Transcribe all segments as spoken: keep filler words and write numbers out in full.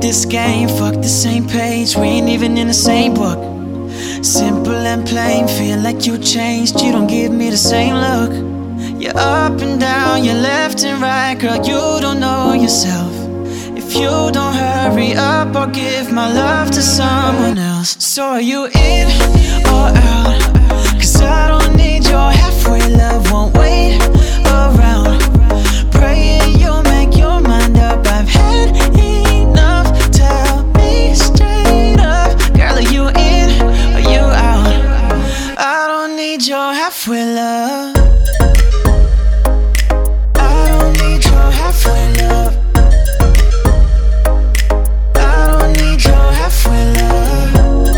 this game, fuck the same page. We ain't even in the same book. Simple and plain, feel like you changed. You don't give me the same look. You're up and down, you're left and right. Girl, you don't know yourself. If you don't hurry up, I'll give my love to someone else. So are you in or out? Cause I don't need your halfway love, won't wait around. Praying you'll make your mind up. I've had enough, tell me straight up. Girl, are you in or you out? I don't need your halfway love. I don't need your halfway love. I don't need your halfway love.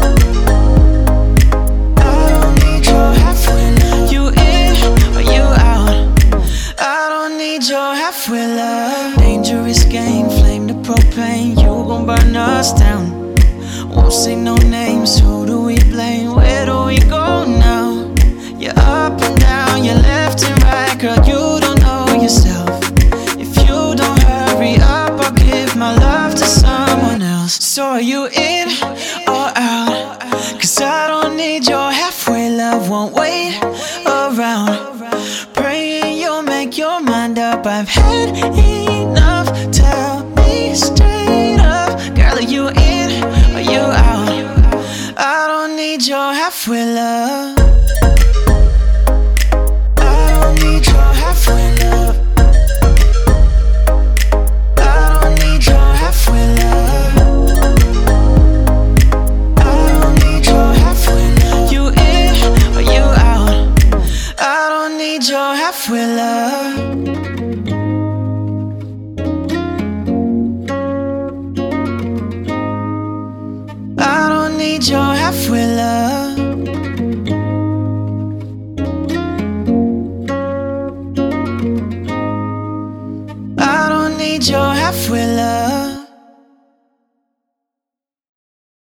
I don't need your halfway love. You in or you out? I don't need your halfway love. Dangerous game, flame the propane. You gon' burn us down. Won't say no names, who do we blame? Where do we go now? You're up and down, you're left and right. Girl, you don't know yourself. If you don't hurry up, I'll give my love to someone else. So are you in or out? Cause I don't need your halfway love, won't wait around. Praying you'll make your mind up. I've had enough, tell me straight up. Girl, are you in or you out? I don't need your halfway love. I don't need your halfway love. I don't need your halfway love. I don't need your halfway love. You in or you out? I don't need your halfway love. I don't need your halfway love. I don't need your halfway love.